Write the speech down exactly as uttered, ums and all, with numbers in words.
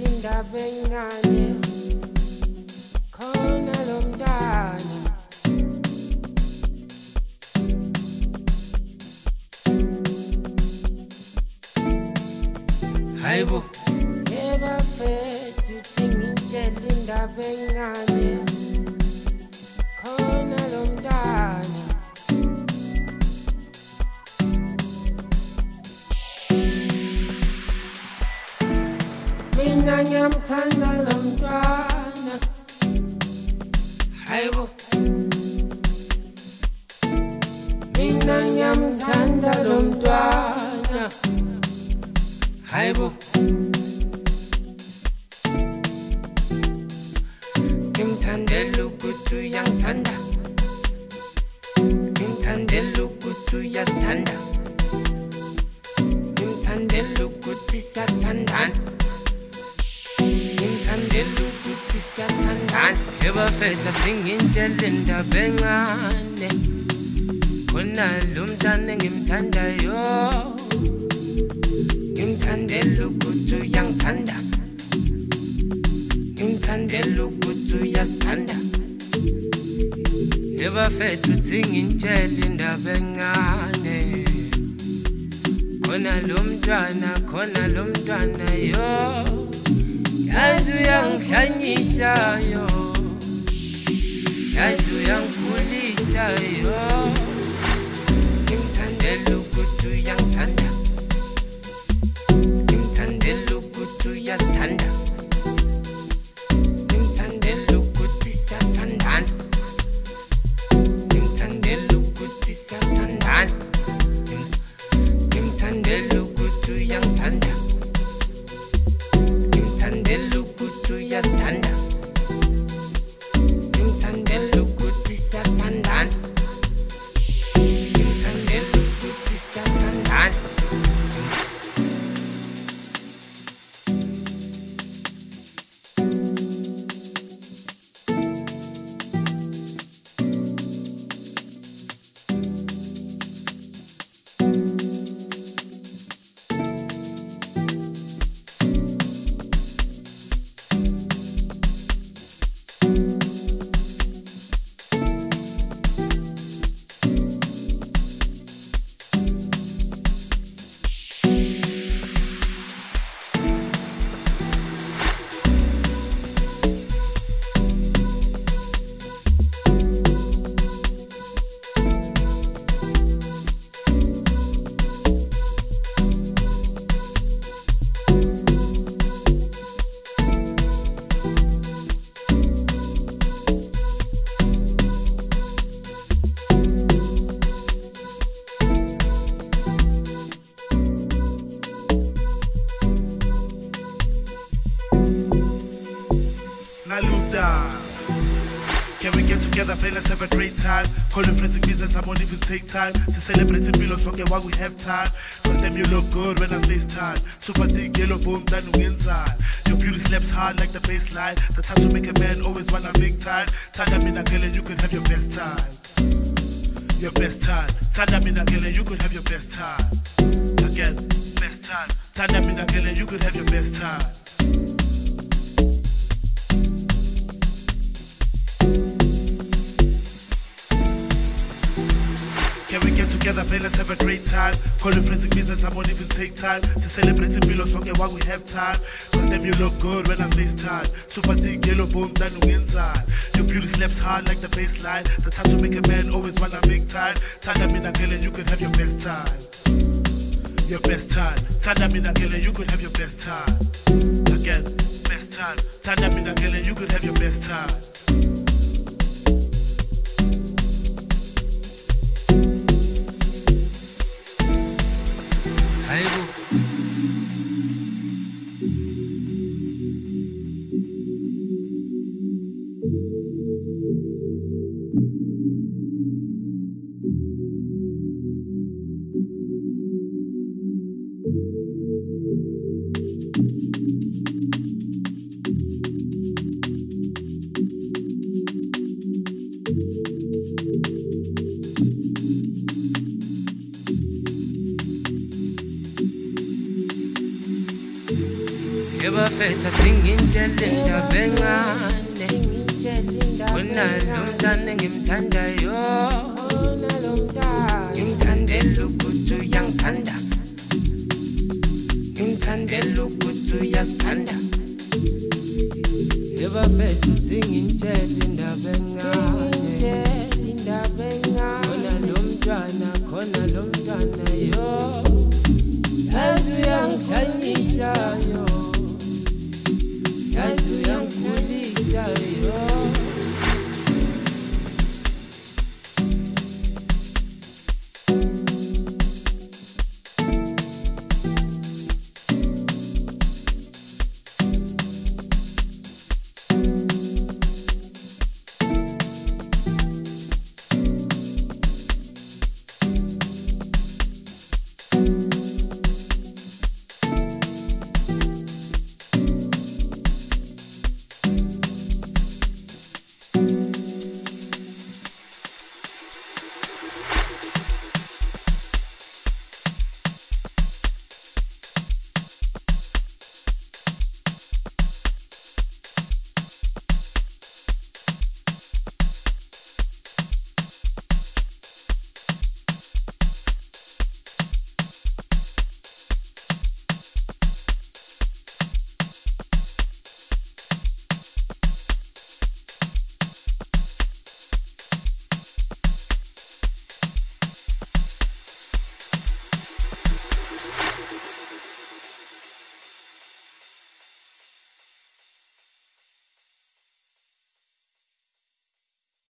indaba encane khona lo mntana hayibo yebafethu thingitshela indaba encane khona lo mntana mina ngiyamthanda lo mntwana hayibo mina ngiyamthanda lo mntwana hayibo ngimthandela ukuthi uyangithanda ngimthandela ukuthi uyazithanda ngimthandela ukuthi siyathandana ngimthandela ukuthi siyathandana ebafethu singintshela indaba encane khona lo mntana engimthandayo ngimthandela ukuthi uyangithanda ngimthandela ukuthi uyazithanda ebafethu singintshela indaba encane khona lo mntwana khona lo mntwana yo yazi uyangihlanyisa yo yazi uyangikhulisa yo ngimthandela ukuthi uyangithanda ngimthandela ukuthi uyazithanda ngimthandela ukuthi siyathandana ngimthandela ukuthi siyathandana ngimthandela ukuthi uyangithanda ngimthandela ukuthi uyazithanda ngimthandela ukuthi siyathandana ngimthandela ukuthi siyathandana Take time to celebrate the meal of soccer while we have time. Cause them you look good when I FaceTime. Super thick yellow boom done inside. Your beauty slaps hard like the baseline. The time to make a man always wanna make time. Tanda mina girl and you could have your best time. Your best time. Tanda mina girl and you could have your best time. Again, best time. Tanda mina girl and you could have your best time. Can we get together, babe, let's have a great time. Call your friends and business, I won't even take time to celebrate the meal of soccer while we have time. Cause them you look good when I FaceTime. Super thick yellow boom done inside. Your beauty slaps hard like the baseline. The time to make a man always wanna make time. Tanda mina girl and you could have your best time. Your best time. Tanda mina girl and you could have your best time. Again, best time. Tanda mina girl and you could have your best time. hayibo Ngibafetha singintshela indaba encane Khona lo mntana engimthandayo Ngimthandela ukuthi uyangithanda Ngimthandela ukuthi uyasithanda Ngibafetha singintshela indaba encane Khona lo mntana khona lo